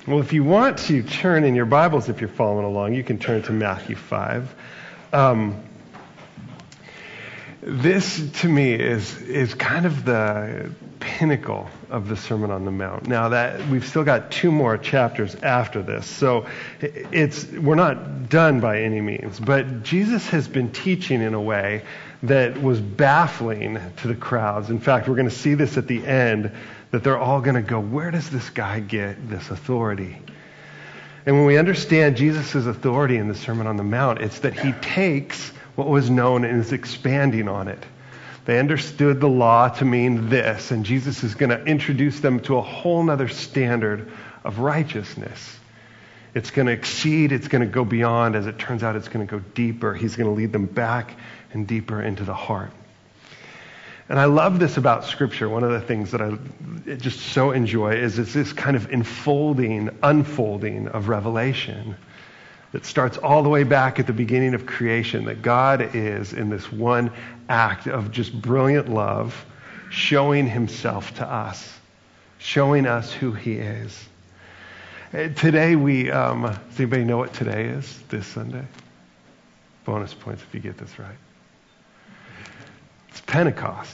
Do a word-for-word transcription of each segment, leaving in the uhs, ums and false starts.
Well, if you want to turn in your Bibles, if you're following along, you can turn to Matthew five. Um, this, to me, is is kind of the pinnacle of the Sermon on the Mount. Now that we've still got two more chapters after this, so it's we're not done by any means. But Jesus has been teaching in a way that was baffling to the crowds. In fact, we're going to see this at the end, that they're all going to go, where does this guy get this authority? And when we understand Jesus' authority in the Sermon on the Mount, it's that he takes what was known and is expanding on it. They understood the law to mean this, and Jesus is going to introduce them to a whole other standard of righteousness. It's going to exceed, it's going to go beyond. As it turns out, it's going to go deeper. He's going to lead them back and deeper into the heart. And I love this about Scripture. One of the things that I just so enjoy is it's this kind of enfolding, unfolding of revelation that starts all the way back at the beginning of creation, that God is in this one act of just brilliant love, showing himself to us, showing us who he is. Today we, um, does anybody know what today is, this Sunday? Bonus points if you get this right. It's Pentecost.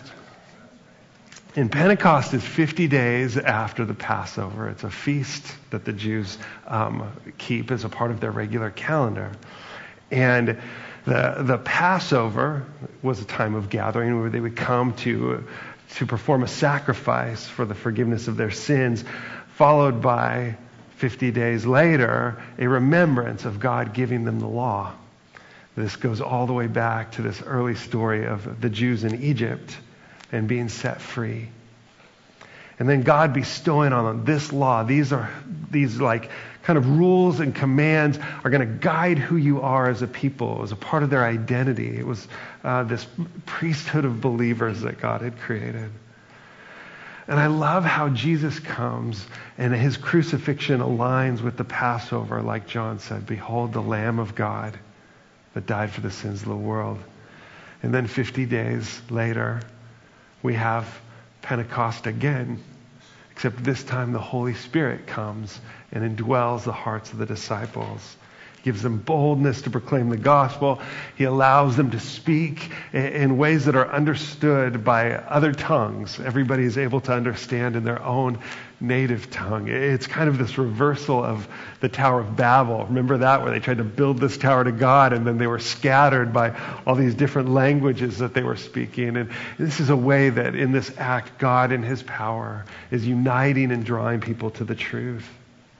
And Pentecost is fifty days after the Passover. It's a feast that the Jews um, keep as a part of their regular calendar. And the the Passover was a time of gathering where they would come to to perform a sacrifice for the forgiveness of their sins, followed by fifty days later, a remembrance of God giving them the law. This goes all the way back to this early story of the Jews in Egypt and being set free. And then God bestowing on them this law. These are these like kind of rules and commands are going to guide who you are as a people, as a part of their identity. It was uh, this priesthood of believers that God had created. And I love how Jesus comes and his crucifixion aligns with the Passover, like John said, behold the Lamb of God that died for the sins of the world. And then fifty days later, we have Pentecost again, except this time the Holy Spirit comes and indwells the hearts of the disciples. He gives them boldness to proclaim the gospel. He allows them to speak in ways that are understood by other tongues. Everybody is able to understand in their own native tongue. It's kind of this reversal of the Tower of Babel. Remember that, where they tried to build this tower to God and then they were scattered by all these different languages that they were speaking. And this is a way that in this act, God in his power is uniting and drawing people to the truth.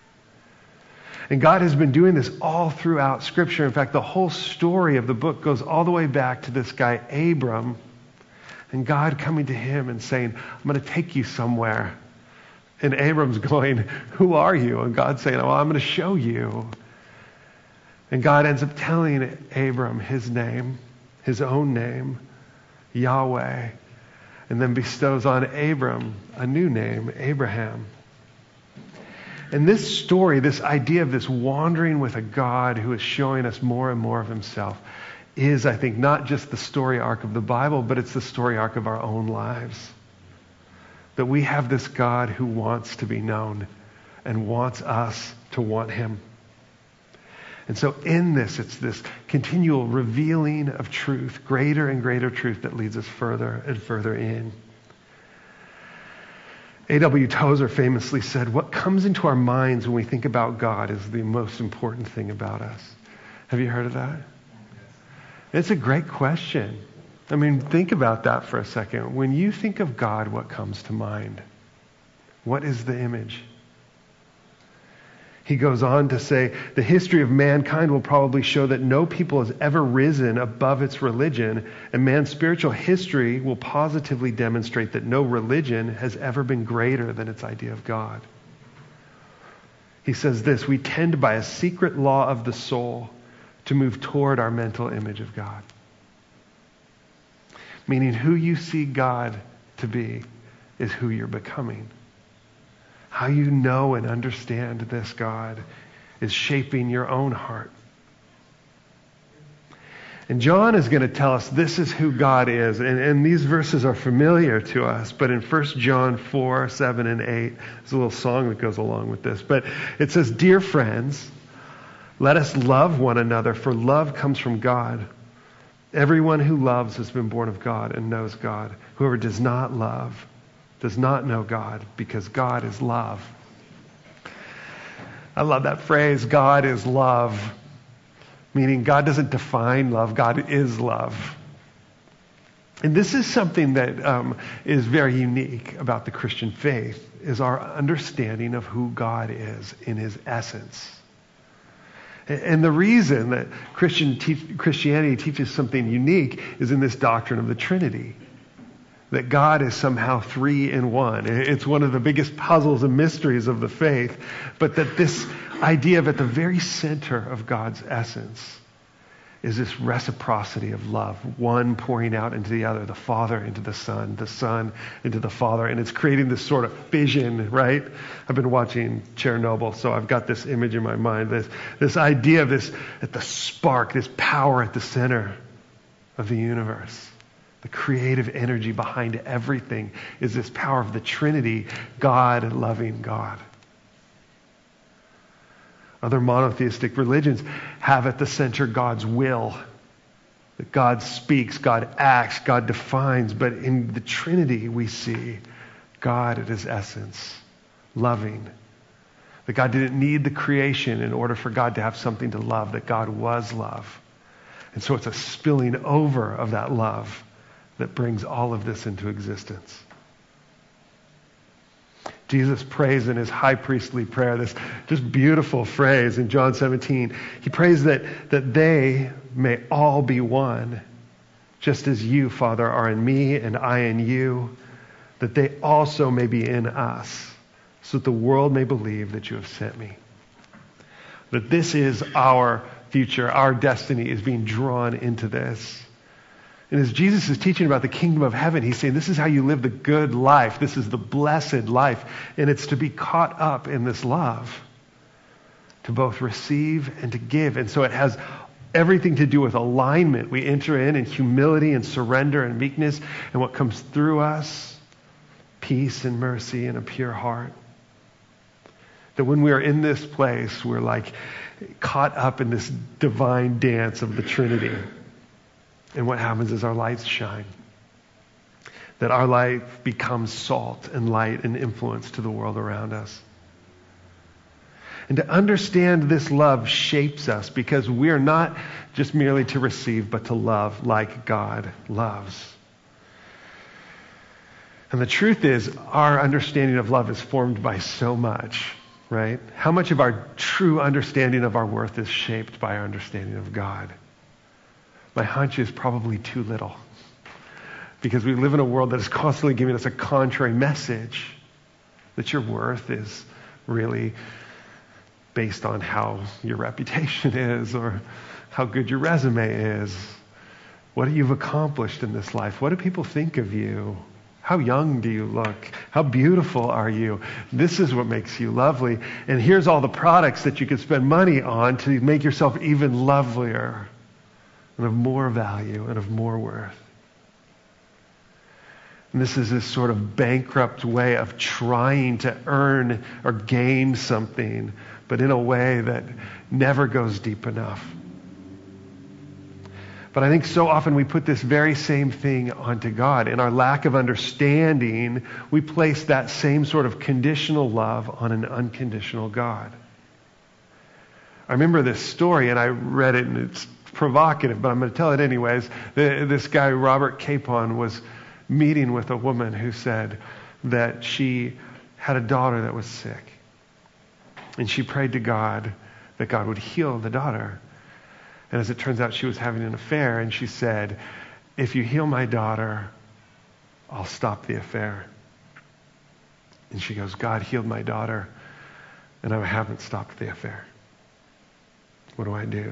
And God has been doing this all throughout Scripture. In fact, the whole story of the book goes all the way back to this guy, Abram, and God coming to him and saying, I'm going to take you somewhere. And Abram's going, who are you? And God's saying, well, I'm going to show you. And God ends up telling Abram his name, his own name, Yahweh, and then bestows on Abram a new name, Abraham. And this story, this idea of this wandering with a God who is showing us more and more of himself is, I think, not just the story arc of the Bible, but it's the story arc of our own lives. That we have this God who wants to be known and wants us to want him. And so in this, it's this continual revealing of truth, greater and greater truth that leads us further and further in. A W Tozer famously said, what comes into our minds when we think about God is the most important thing about us. Have you heard of that? It's a great question. I mean, think about that for a second. When you think of God, what comes to mind? What is the image? He goes on to say, the history of mankind will probably show that no people has ever risen above its religion, and man's spiritual history will positively demonstrate that no religion has ever been greater than its idea of God. He says this, we tend by a secret law of the soul to move toward our mental image of God. Meaning who you see God to be is who you're becoming. How you know and understand this God is shaping your own heart. And John is going to tell us this is who God is. And, and these verses are familiar to us. But in First John four, seven, and eight, there's a little song that goes along with this. But it says, "Dear friends, let us love one another, for love comes from God. Everyone who loves has been born of God and knows God. Whoever does not love does not know God, because God is love." I love that phrase, God is love. Meaning God doesn't define love, God is love. And this is something that um, is very unique about the Christian faith, is our understanding of who God is in his essence. And the reason that Christian te- Christianity teaches something unique is in this doctrine of the Trinity. That God is somehow three in one. It's one of the biggest puzzles and mysteries of the faith. But that this idea of at the very center of God's essence is this reciprocity of love. One pouring out into the other, the Father into the Son, the Son into the Father. And it's creating this sort of vision, right? I've been watching Chernobyl, so I've got this image in my mind. This, this idea of this, at the spark, this power at the center of the universe. The creative energy behind everything is this power of the Trinity, God loving God. Other monotheistic religions have at the center God's will. That God speaks, God acts, God defines. But in the Trinity we see God at his essence, loving. That God didn't need the creation in order for God to have something to love. That God was love. And so it's a spilling over of that love that brings all of this into existence. Jesus prays in his high priestly prayer, this just beautiful phrase in John seventeen. He prays that, that they may all be one, just as you, Father, are in me and I in you, that they also may be in us, so that the world may believe that you have sent me. That this is our future, our destiny is being drawn into this. And as Jesus is teaching about the kingdom of heaven, he's saying this is how you live the good life. This is the blessed life. And it's to be caught up in this love, to both receive and to give. And so it has everything to do with alignment. We enter in in humility and surrender and meekness. And what comes through us, peace and mercy and a pure heart. That when we are in this place, we're like caught up in this divine dance of the Trinity. And what happens is our lights shine. That our life becomes salt and light and influence to the world around us. And to understand this love shapes us, because we are not just merely to receive, but to love like God loves. And the truth is, our understanding of love is formed by so much, right? How much of our true understanding of our worth is shaped by our understanding of God? My hunch is probably too little, because we live in a world that is constantly giving us a contrary message that your worth is really based on how your reputation is or how good your resume is, what you've accomplished in this life. What do people think of you? How young do you look? How beautiful are you? This is what makes you lovely. And here's all the products that you could spend money on to make yourself even lovelier and of more value and of more worth. And this is this sort of bankrupt way of trying to earn or gain something, but in a way that never goes deep enough. But I think so often we put this very same thing onto God. In our lack of understanding, we place that same sort of conditional love on an unconditional God. I remember this story, and I read it, and it's provocative, but I'm going to tell it anyways. This guy, Robert Capon, was meeting with a woman who said that she had a daughter that was sick. And she prayed to God that God would heal the daughter. And as it turns out, she was having an affair, and she said, if you heal my daughter, I'll stop the affair. And she goes, God healed my daughter, and I haven't stopped the affair. What do I do?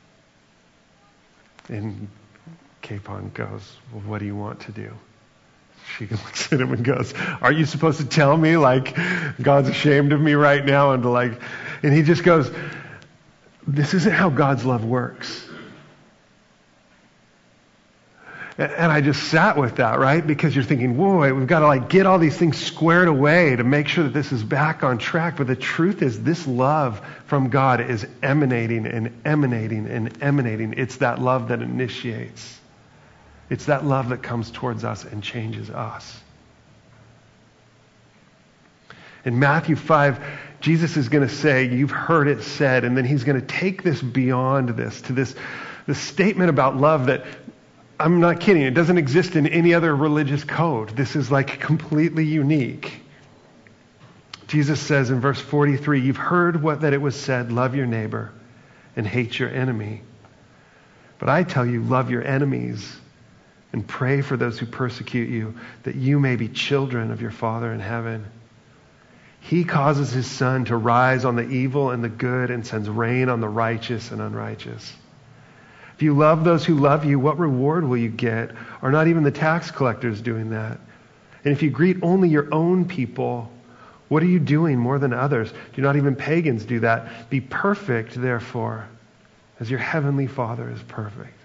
And Capon goes, well, what do you want to do? She looks at him and goes, aren't you supposed to tell me, like, God's ashamed of me right now? And to like, and he just goes, this isn't how God's love works. And I just sat with that, right? Because you're thinking, whoa, we've got to like get all these things squared away to make sure that this is back on track. But the truth is, this love from God is emanating and emanating and emanating. It's that love that initiates. It's that love that comes towards us and changes us. In Matthew five, Jesus is going to say, you've heard it said, and then he's going to take this beyond this, to this, this statement about love that, I'm not kidding, it doesn't exist in any other religious code. This is like completely unique. Jesus says in verse forty-three, you've heard what that it was said, love your neighbor and hate your enemy. But I tell you, love your enemies and pray for those who persecute you, that you may be children of your Father in heaven. He causes his sun to rise on the evil and the good and sends rain on the righteous and unrighteous. If you love those who love you, what reward will you get? Are not even the tax collectors doing that? And if you greet only your own people, what are you doing more than others? Do not even pagans do that? Be perfect, therefore, as your heavenly Father is perfect.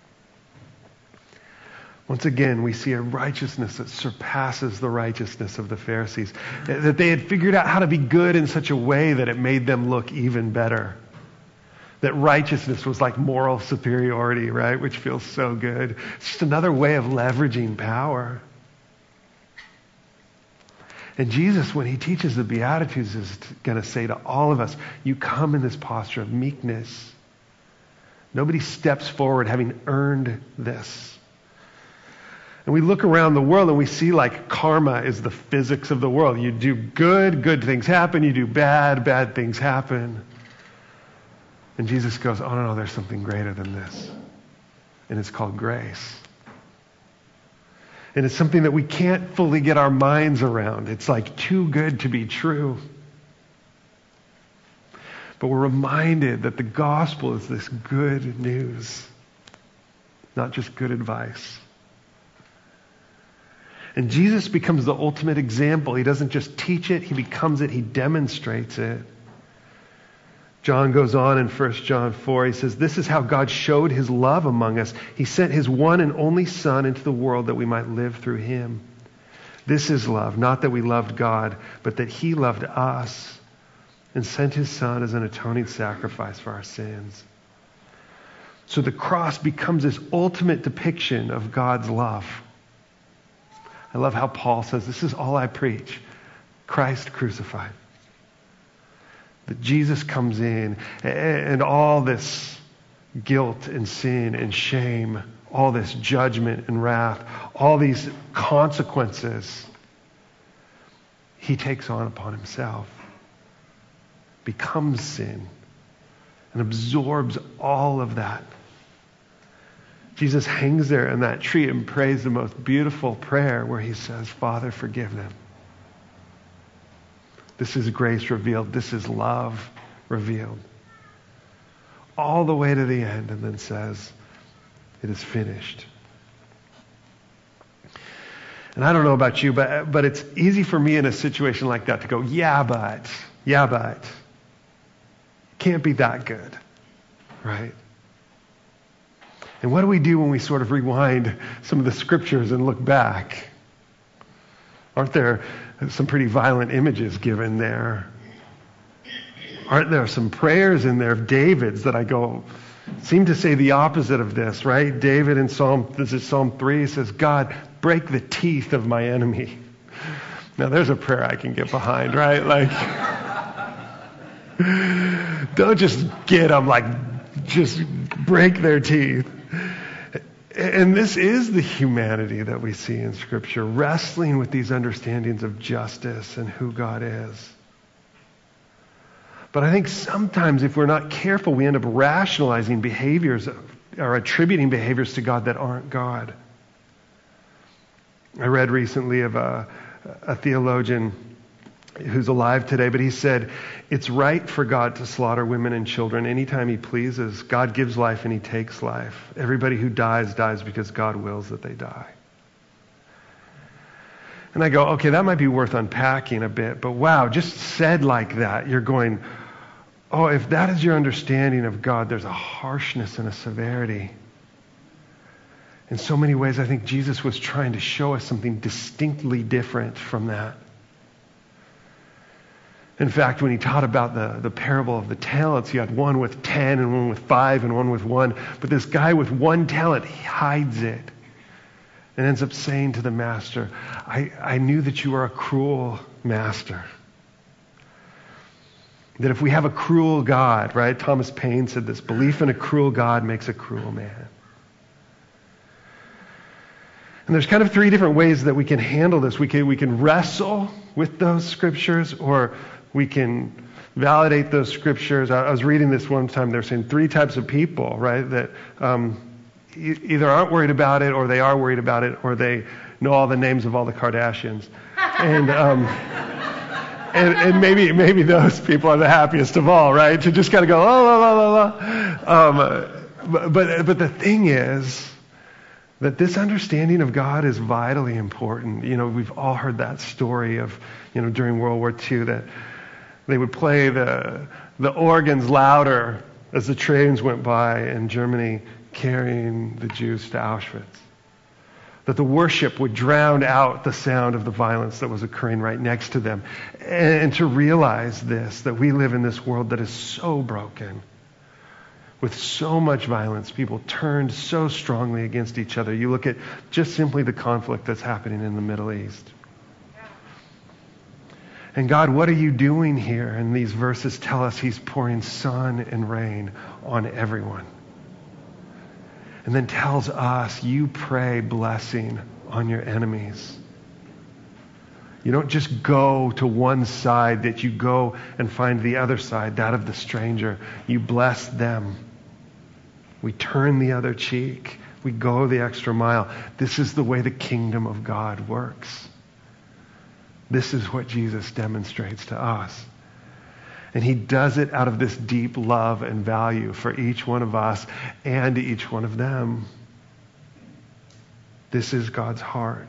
Once again, we see a righteousness that surpasses the righteousness of the Pharisees. That they had figured out how to be good in such a way that it made them look even better. That righteousness was like moral superiority, right? Which feels so good. It's just another way of leveraging power. And Jesus, when he teaches the Beatitudes, is going to say to all of us, you come in this posture of meekness. Nobody steps forward having earned this. And we look around the world and we see like karma is the physics of the world. You do good, good things happen. You do bad, bad things happen. And Jesus goes, oh, no, no, there's something greater than this. And it's called grace. And it's something that we can't fully get our minds around. It's like too good to be true. But we're reminded that the gospel is this good news, not just good advice. And Jesus becomes the ultimate example. He doesn't just teach it, he becomes it, he demonstrates it. John goes on in First John four, he says, this is how God showed his love among us. He sent his one and only Son into the world that we might live through him. This is love, not that we loved God, but that he loved us and sent his Son as an atoning sacrifice for our sins. So the cross becomes this ultimate depiction of God's love. I love how Paul says, this is all I preach. Christ crucified. That Jesus comes in and all this guilt and sin and shame, all this judgment and wrath, all these consequences, he takes on upon himself, becomes sin, and absorbs all of that. Jesus hangs there in that tree and prays the most beautiful prayer where he says, Father, forgive them. This is grace revealed. This is love revealed. All the way to the end, and then says, it is finished. And I don't know about you, but, but it's easy for me in a situation like that to go, yeah, but, yeah, but. Can't be that good, right? And what do we do when we sort of rewind some of the scriptures and look back? Aren't there some pretty violent images given there? Aren't there some prayers in there of David's that I go, seem to say the opposite of this, right? David in Psalm, this is Psalm three, says, God, break the teeth of my enemy. Now there's a prayer I can get behind, right? Like, don't just get them, like, just break their teeth. And this is the humanity that we see in Scripture, wrestling with these understandings of justice and who God is. But I think sometimes if we're not careful, we end up rationalizing behaviors or attributing behaviors to God that aren't God. I read recently of a, a theologian who's alive today, but he said, it's right for God to slaughter women and children anytime he pleases. God gives life and he takes life. Everybody who dies, dies because God wills that they die. And I go, okay, that might be worth unpacking a bit, but wow, just said like that, you're going, oh, if that is your understanding of God, there's a harshness and a severity. In so many ways, I think Jesus was trying to show us something distinctly different from that. In fact, when he taught about the, the parable of the talents, he had one with ten and one with five and one with one. But this guy with one talent, he hides it and ends up saying to the master, I, I knew that you are a cruel master. That if we have a cruel God, right? Thomas Paine said this, belief in a cruel God makes a cruel man. And there's kind of three different ways that we can handle this. We can, we can wrestle with those scriptures, or we can validate those scriptures. I, I was reading this one time. They're saying three types of people, right? That um, e- either aren't worried about it, or they are worried about it, or they know all the names of all the Kardashians. And... Um, And, and maybe maybe those people are the happiest of all, right? To just kind of go, oh, la, la, la, la. Um, but, but but the thing is that this understanding of God is vitally important. You know, we've all heard that story of, you know, during World War Two that they would play the the organs louder as the trains went by in Germany carrying the Jews to Auschwitz. That the worship would drown out the sound of the violence that was occurring right next to them. And, and to realize this, that we live in this world that is so broken, with so much violence, people turned so strongly against each other. You look at just simply the conflict that's happening in the Middle East. And God, what are you doing here? And these verses tell us he's pouring sun and rain on everyone. And then tells us, you pray blessing on your enemies. You don't just go to one side, that you go and find the other side, that of the stranger. You bless them. We turn the other cheek. We go the extra mile. This is the way the kingdom of God works. This is what Jesus demonstrates to us. And he does it out of this deep love and value for each one of us and each one of them. This is God's heart.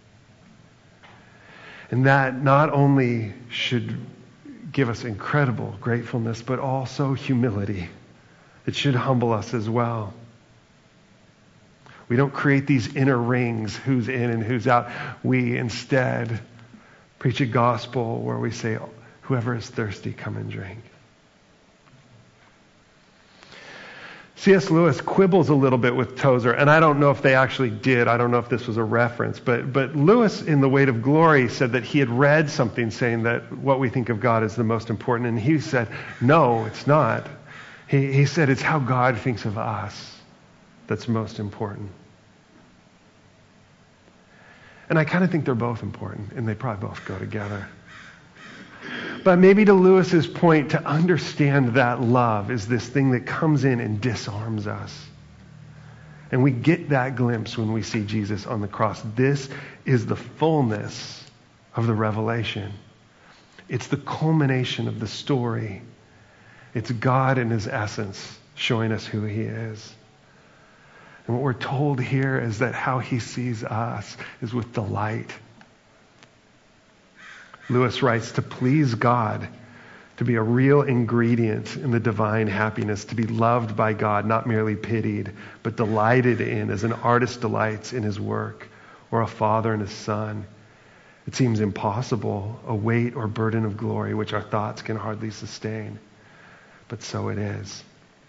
And that not only should give us incredible gratefulness, but also humility. It should humble us as well. We don't create these inner rings, who's in and who's out. We instead preach a gospel where we say, whoever is thirsty, come and drink. C S Lewis quibbles a little bit with Tozer, and I don't know if they actually did. I don't know if this was a reference, but but Lewis in The Weight of Glory said that he had read something saying that what we think of God is the most important, and he said, no, it's not. He, he said it's how God thinks of us that's most important. And I kind of think they're both important, and they probably both go together. But maybe to Lewis's point, to understand that love is this thing that comes in and disarms us. And we get that glimpse when we see Jesus on the cross. This is the fullness of the revelation. It's the culmination of the story. It's God in his essence showing us who he is. And what we're told here is that how he sees us is with delight. Lewis writes, to please God, to be a real ingredient in the divine happiness, to be loved by God, not merely pitied, but delighted in, as an artist delights in his work, or a father in his son. It seems impossible, a weight or burden of glory which our thoughts can hardly sustain. But so it is.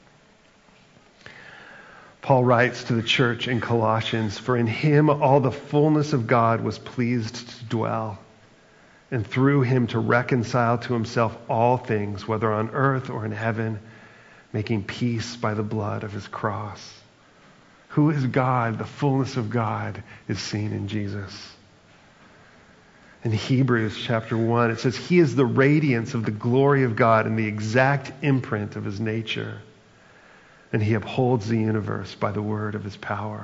Paul writes to the church in Colossians, for in him all the fullness of God was pleased to dwell, and through him to reconcile to himself all things, whether on earth or in heaven, making peace by the blood of his cross. Who is God? The fullness of God is seen in Jesus. In Hebrews chapter one, it says, he is the radiance of the glory of God and the exact imprint of his nature, and he upholds the universe by the word of his power.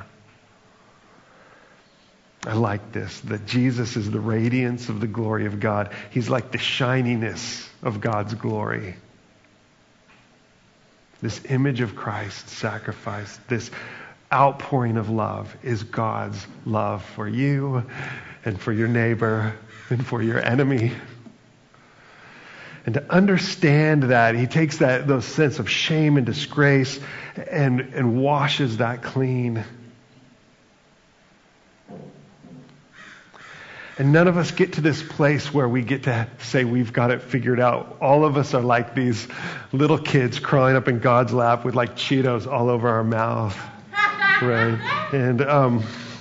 I like this, that Jesus is the radiance of the glory of God. He's like the shininess of God's glory. This image of Christ sacrificed, this outpouring of love is God's love for you and for your neighbor and for your enemy. And to understand that, he takes that those sense of shame and disgrace and, and washes that clean. And none of us get to this place where we get to say we've got it figured out. All of us are like these little kids crawling up in God's lap with like Cheetos all over our mouth. Right? And, um,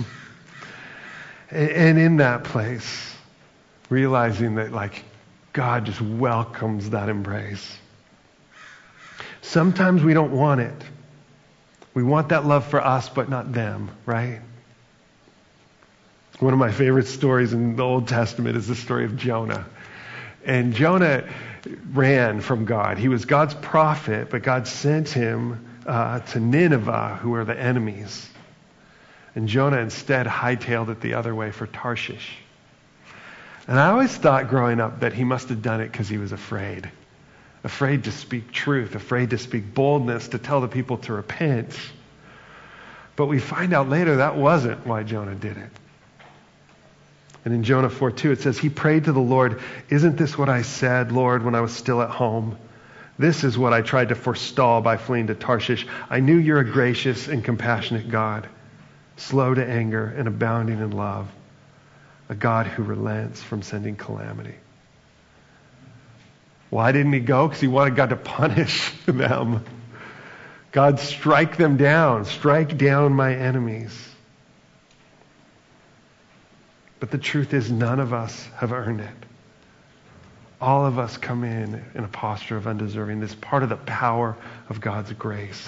and in that place, realizing that like God just welcomes that embrace. Sometimes we don't want it. We want that love for us, but not them, right? One of my favorite stories in the Old Testament is the story of Jonah. And Jonah ran from God. He was God's prophet, but God sent him uh, to Nineveh, who were the enemies. And Jonah instead hightailed it the other way for Tarshish. And I always thought growing up that he must have done it because he was afraid. Afraid to speak truth, afraid to speak boldness, to tell the people to repent. But we find out later that wasn't why Jonah did it. And in Jonah four two, it says, he prayed to the Lord, isn't this what I said, Lord, when I was still at home? This is what I tried to forestall by fleeing to Tarshish. I knew you're a gracious and compassionate God, slow to anger and abounding in love, a God who relents from sending calamity. Why didn't he go? Because he wanted God to punish them. God, strike them down. Strike down my enemies. But the truth is, none of us have earned it. All of us come in in a posture of undeserving. This is part of the power of God's grace.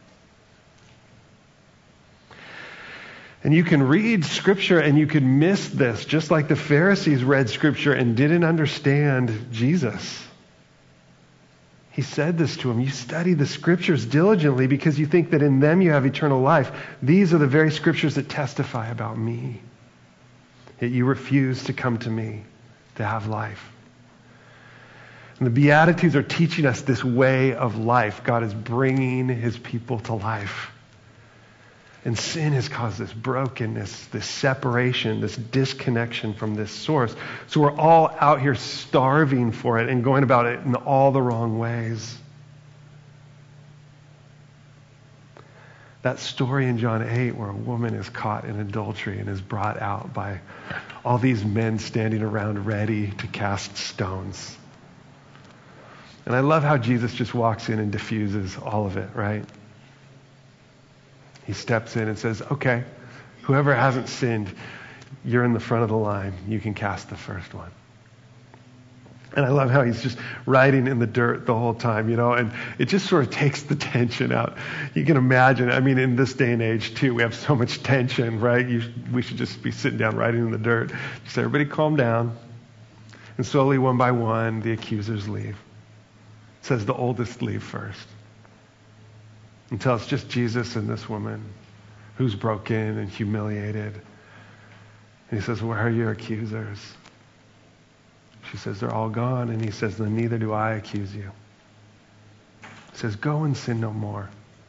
And you can read Scripture and you could miss this, just like the Pharisees read Scripture and didn't understand Jesus. He said this to them. You study the Scriptures diligently because you think that in them you have eternal life. These are the very Scriptures that testify about me. Yet you refuse to come to me to have life. And the Beatitudes are teaching us this way of life. God is bringing his people to life. And sin has caused this brokenness, this separation, this disconnection from this source. So we're all out here starving for it and going about it in all the wrong ways. That story in John eight where a woman is caught in adultery and is brought out by all these men standing around ready to cast stones. And I love how Jesus just walks in and diffuses all of it, right? He steps in and says, okay, whoever hasn't sinned, you're in the front of the line. You can cast the first one. And I love how he's just riding in the dirt the whole time, you know, and it just sort of takes the tension out. You can imagine, I mean, in this day and age, too, we have so much tension, right? You, we should just be sitting down riding in the dirt. Just everybody calm down. And slowly, one by one, the accusers leave. It says the oldest leave first. Until it's just Jesus and this woman who's broken and humiliated. And he says, where are your accusers? She says, they're all gone. And he says, then neither do I accuse you. He says, go and sin no more.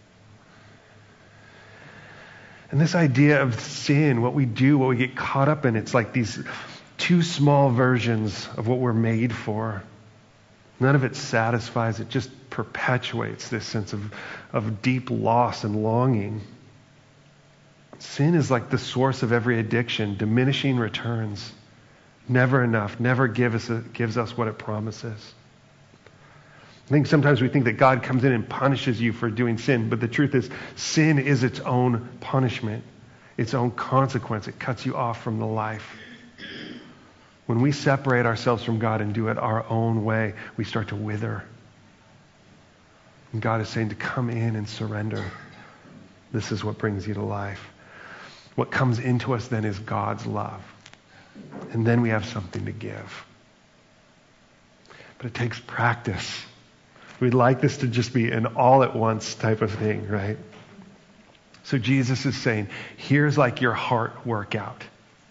And this idea of sin, what we do, what we get caught up in, it's like these two small versions of what we're made for. None of it satisfies. It just perpetuates this sense of, of deep loss and longing. Sin is like the source of every addiction, diminishing returns. Never enough, never give us a, gives us what it promises. I think sometimes we think that God comes in and punishes you for doing sin, but the truth is sin is its own punishment, its own consequence. It cuts you off from the life. When we separate ourselves from God and do it our own way, we start to wither. And God is saying to come in and surrender. This is what brings you to life. What comes into us then is God's love. And then we have something to give. But it takes practice. We'd like this to just be an all-at-once type of thing, right? So Jesus is saying, here's like your heart workout.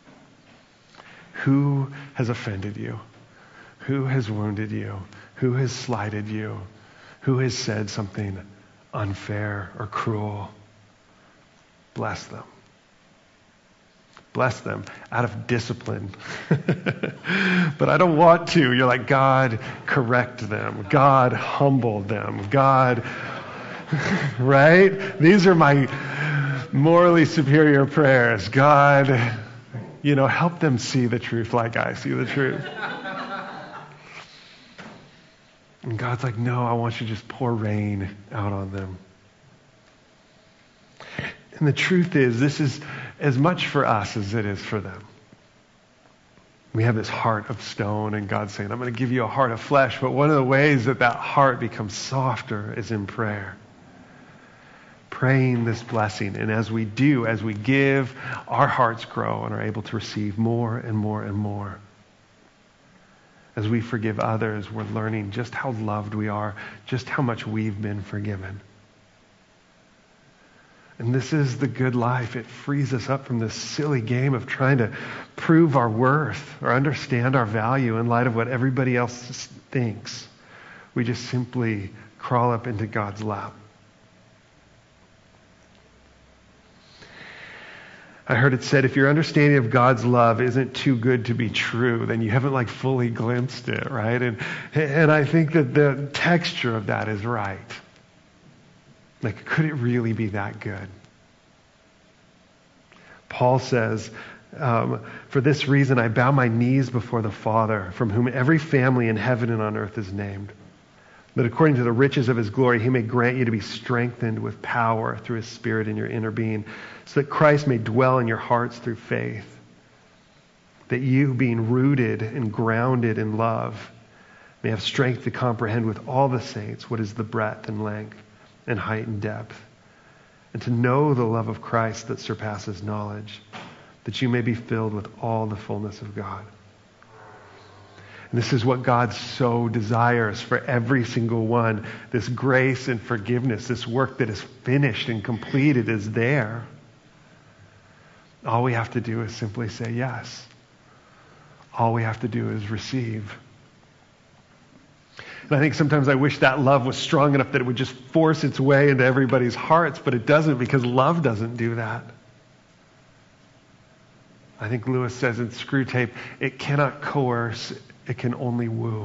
Who has offended you? Who has wounded you? Who has slighted you? Who has said something unfair or cruel? Bless them. Bless them out of discipline. But I don't want to. You're like, God, correct them. God, humble them. God, right? These are my morally superior prayers. God, You know, help them see the truth like I see the truth. And God's like, no, I want you to just pour rain out on them. And the truth is, this is as much for us as it is for them. We have this heart of stone, and God's saying, I'm going to give you a heart of flesh. But one of the ways that that heart becomes softer is in prayer. Praying this blessing. And as we do, as we give, our hearts grow and are able to receive more and more and more. As we forgive others, we're learning just how loved we are, just how much we've been forgiven. And this is the good life. It frees us up from this silly game of trying to prove our worth or understand our value in light of what everybody else thinks. We just simply crawl up into God's lap. I heard it said, if your understanding of God's love isn't too good to be true, then you haven't like fully glimpsed it, right? And and I think that the texture of that is right. Like, could it really be that good? Paul says, um, for this reason I bow my knees before the Father, from whom every family in heaven and on earth is named, that according to the riches of his glory, he may grant you to be strengthened with power through his Spirit in your inner being, so that Christ may dwell in your hearts through faith, that you, being rooted and grounded in love, may have strength to comprehend with all the saints what is the breadth and length and height and depth, and to know the love of Christ that surpasses knowledge, that you may be filled with all the fullness of God. And this is what God so desires for every single one. This grace and forgiveness, this work that is finished and completed is there. All we have to do is simply say yes. All we have to do is receive. And I think sometimes I wish that love was strong enough that it would just force its way into everybody's hearts, but it doesn't, because love doesn't do that. I think Lewis says in Screwtape, it cannot coerce, it can only woo.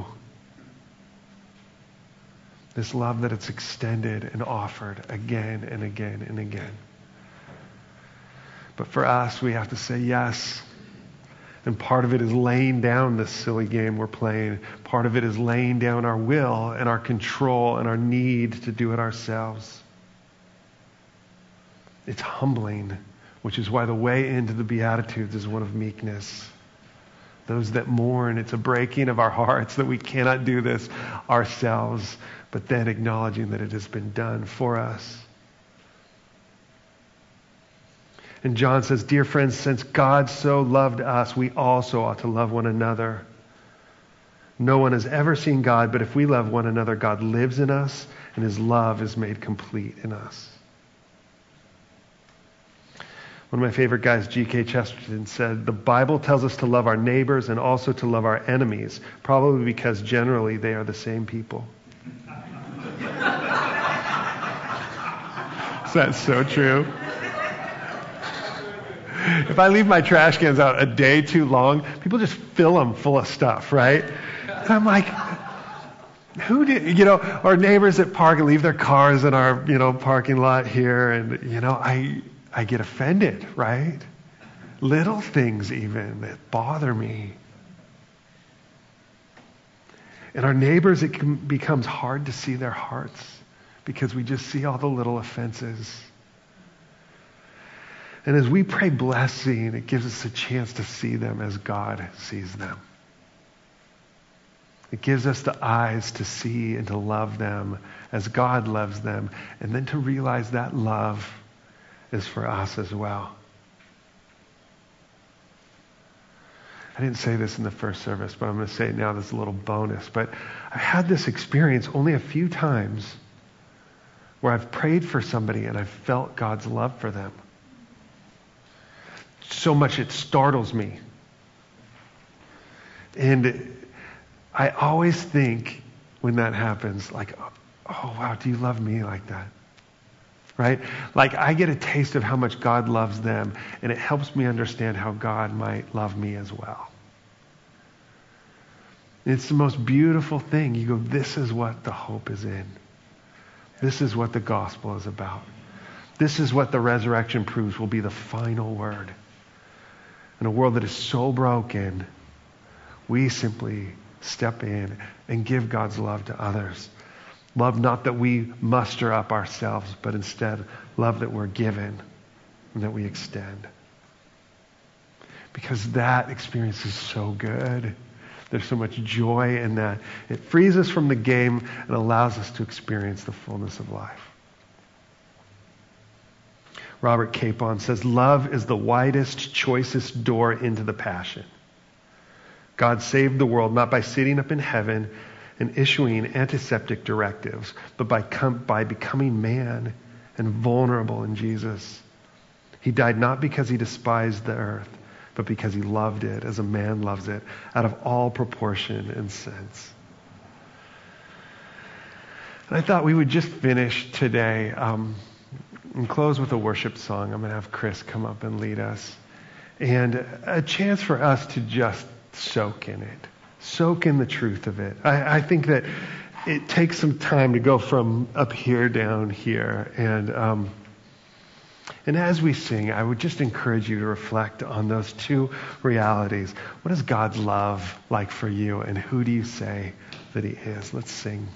This love that it's extended and offered again and again and again. But for us, we have to say yes. And part of it is laying down this silly game we're playing. Part of it is laying down our will and our control and our need to do it ourselves. It's humbling, which is why the way into the Beatitudes is one of meekness. Those that mourn, it's a breaking of our hearts that we cannot do this ourselves, but then acknowledging that it has been done for us. And John says, dear friends, since God so loved us, we also ought to love one another. No one has ever seen God, but if we love one another, God lives in us, and his love is made complete in us. One of my favorite guys, G K Chesterton, said, the Bible tells us to love our neighbors and also to love our enemies, probably because generally they are the same people. That's so true. If I leave my trash cans out a day too long, people just fill them full of stuff, right? And I'm like, who did, you know, our neighbors that park and leave their cars in our, you know, parking lot here, and, you know, I, I get offended, right? Little things even that bother me. And our neighbors, it can, becomes hard to see their hearts because we just see all the little offenses. And as we pray blessing, it gives us a chance to see them as God sees them. It gives us the eyes to see and to love them as God loves them, and then to realize that love is for us as well. I didn't say this in the first service, but I'm going to say it now. This is a little bonus. But I had this experience only a few times where I've prayed for somebody and I've felt God's love for them. So much it startles me. And I always think when that happens, like, oh, wow, do you love me like that? Right? Like, I get a taste of how much God loves them, and it helps me understand how God might love me as well. It's the most beautiful thing. You go, this is what the hope is in. This is what the gospel is about. This is what the resurrection proves will be the final word. In a world that is so broken, we simply step in and give God's love to others. Love not that we muster up ourselves, but instead love that we're given and that we extend. Because that experience is so good. There's so much joy in that. It frees us from the game and allows us to experience the fullness of life. Robert Capon says, love is the widest, choicest door into the passion. God saved the world not by sitting up in heaven and issuing antiseptic directives, but by, com- by becoming man and vulnerable in Jesus. He died not because he despised the earth, but because he loved it as a man loves it, out of all proportion and sense. And I thought we would just finish today um, and close with a worship song. I'm going to have Chris come up and lead us. And a chance for us to just soak in it. Soak in the truth of it. I, I think that it takes some time to go from up here down here. And um, and as we sing, I would just encourage you to reflect on those two realities. What is God's love like for you? And who do you say that he is? Let's sing.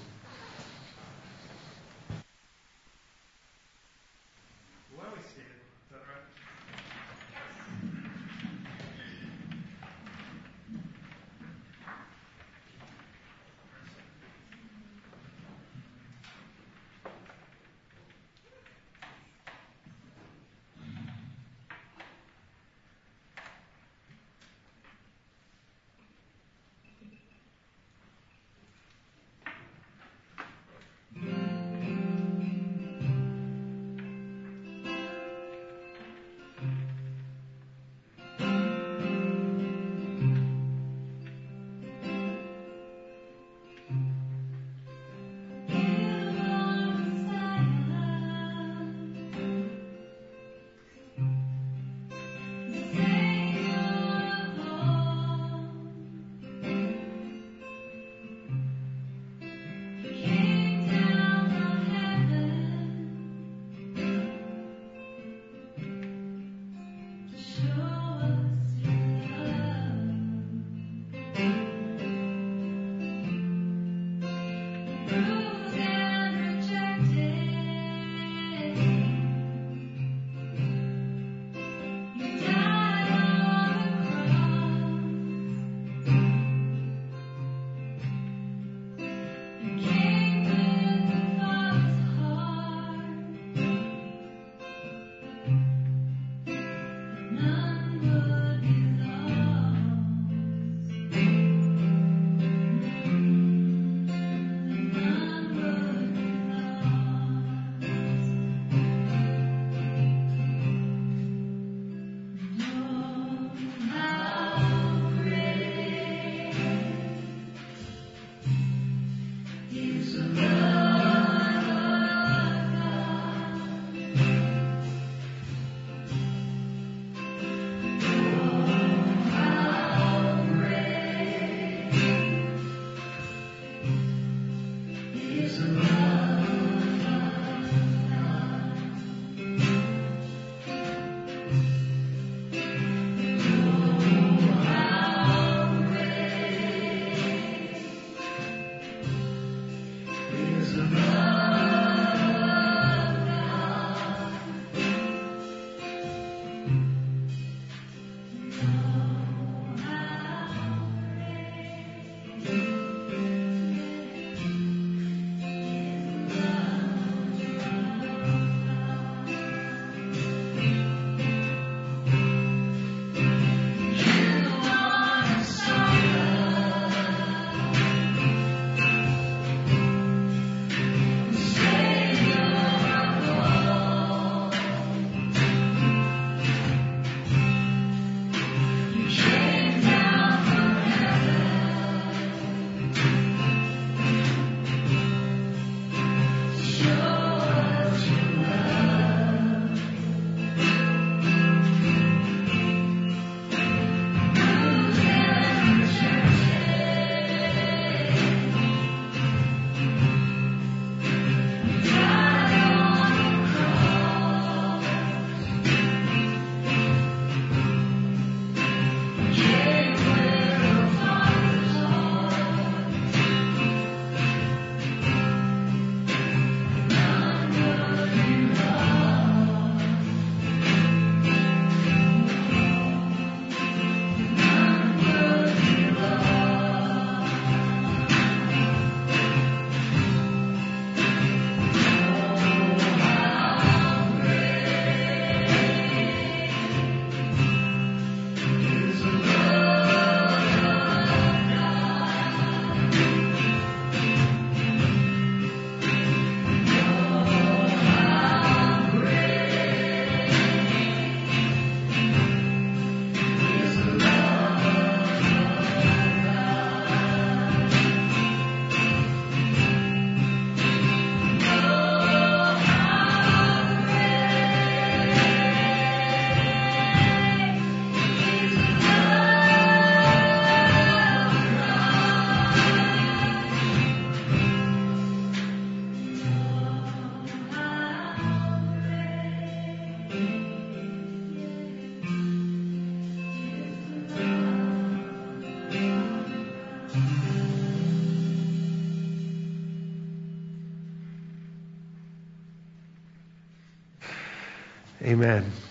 Amen.